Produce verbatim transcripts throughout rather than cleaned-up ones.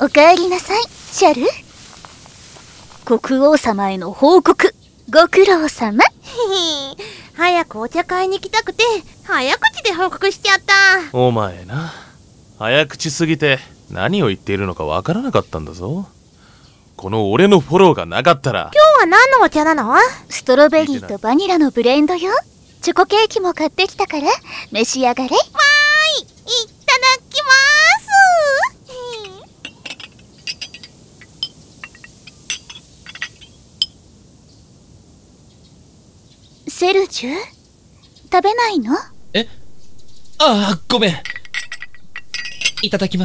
おかえりなさい、シャル。国王様への報告、ご苦労様。 早くお茶会に行きたくて早口で報告しちゃった。 お前な、早口すぎて何を言っているのかわからなかったんだぞ。この俺のフォローがなかったら。 今日は何のお茶なの？ ストロベリーとバニラのブレンドよ。チョコケーキも買ってきたから召し上がれ。わーい、いただきまーす。セルジュ、食べないの？ え？ああ、ごめん。いただきます。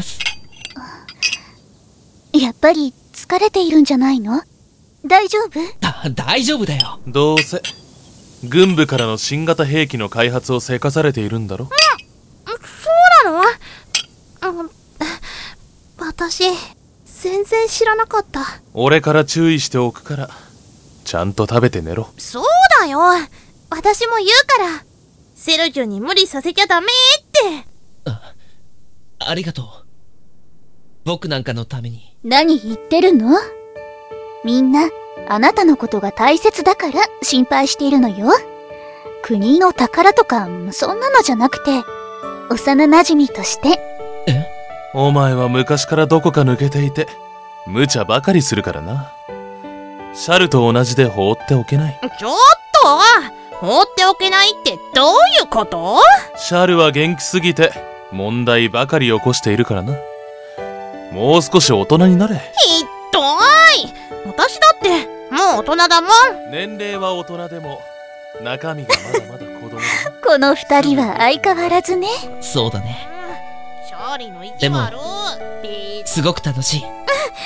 やっぱり疲れているんじゃないの？大丈夫？ だ、大丈夫だよ。 どうせ軍部からの新型兵器の開発をせかされているんだろ。 うん、そうなの？うん、私全然知らなかった。 俺から注意しておくからちゃんと食べて寝ろ。 そうだよ、私も言うからセルジュに無理させちゃダメって。 あ、ありがとう。僕なんかのために。 何言ってるの？みんなあなたのことが大切だから心配しているのよ。国の宝とかそんなのじゃなくて、幼馴染として。 え？ お前は昔からどこか抜けていて無茶ばかりするからな。シャルと同じで放っておけない。 ちょっと、放っておけないってどういうこと？ シャルは元気すぎて問題ばかり起こしているからな。もう少し大人になれ。 ひっどい。私だってもう大人だもん。 年齢は大人でも中身がまだまだ子供だ。 この二人は相変わらずね。 そうだね。 チャーリーの意地悪。でもすごく楽しい。 私も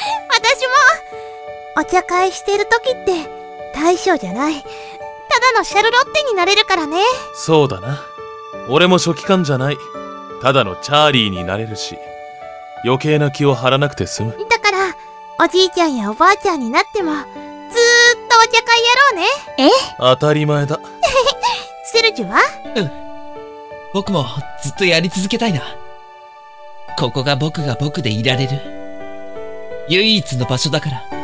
お茶会してる時って大将じゃない、ただのシャルロッテになれるからね。 そうだな。俺も書記官じゃない、ただのチャーリーになれるし、余計な気を張らなくて済む。 だからおじいちゃんやおばあちゃんになってもずーっとお茶会やろうね。 え？ 当たり前だ。 セルジュは？ うん。僕もずっとやり続けたいな。ここが僕が僕でいられる唯一の場所だから。